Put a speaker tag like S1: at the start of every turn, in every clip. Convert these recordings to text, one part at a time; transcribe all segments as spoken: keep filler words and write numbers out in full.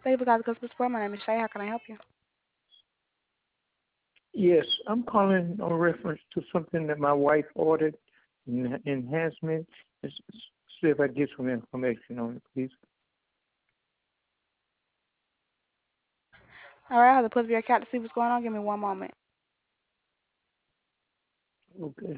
S1: Thank you for calling customer support. My name is Shay. How can I help you?
S2: Yes, I'm calling on reference to something that my wife ordered, en- enhancement. Let's see if I get some information on it, please.
S1: All right, I have to pull up your account to see what's going on. Give me one moment.
S2: Okay.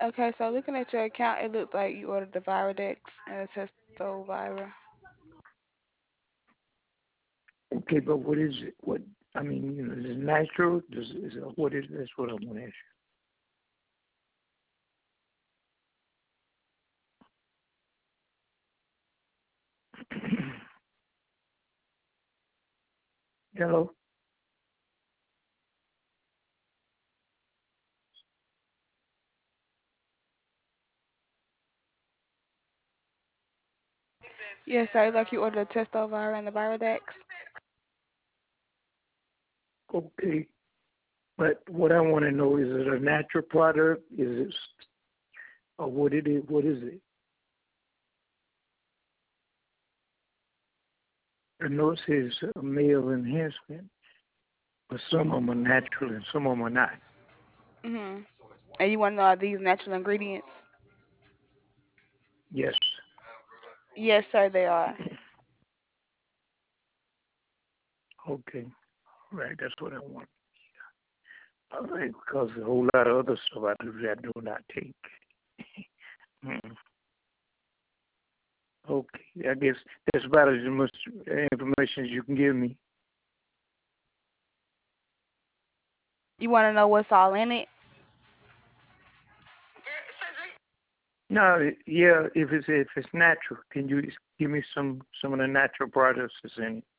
S1: Okay, so looking at your account, it looks like you ordered the Virodex and the Testovira.
S2: Okay, but what is it? What I mean, you know, is it natural? Does is it, what is that's what I want to ask you. Hello.
S1: Yes, sir. Like you ordered the Testovira and the Virodex.
S2: Okay, but what I want to know is it a natural product? Is it or what it is? What is it? I know it says a male enhancement, but some of them are natural and some of them are not.
S1: Mhm. And you want to know are these natural ingredients?
S2: Yes.
S1: Yes, sir. They are.
S2: Okay. All right. That's what I want. All right, because a whole lot of other stuff I do that I do not take. Mm. Okay. I guess that's about as much information as you can give me.
S1: You want to know what's all in it?
S2: No, yeah, if it's if it's natural, can you give me some some of the natural products that's in it?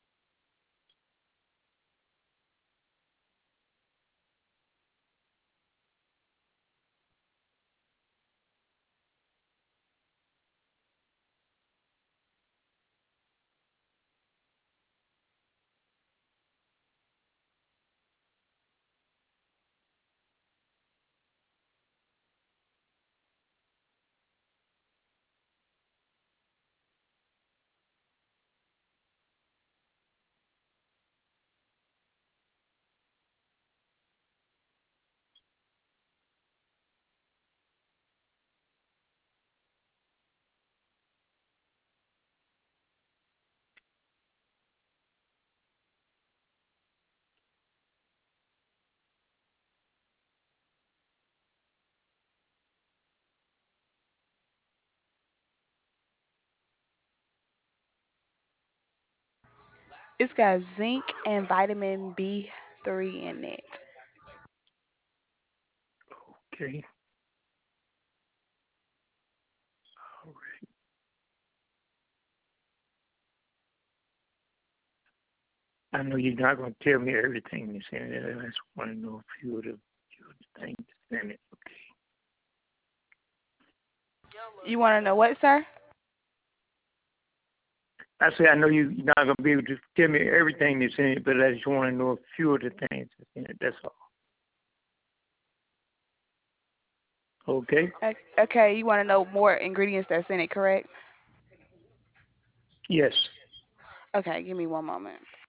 S1: It's got zinc and vitamin B three in it.
S2: Okay. All right. I know you're not going to tell me everything that's in it. I just want to know a few of the, few of the things that's in it. Okay.
S1: You want to know what, sir?
S2: I say I know you- you're not going to be able to tell me everything that's in it, but I just want to know a few of the things that's in it. That's all. Okay.
S1: O- Okay, you want to know more ingredients that's in it, correct?
S2: Yes.
S1: Okay, give me one moment.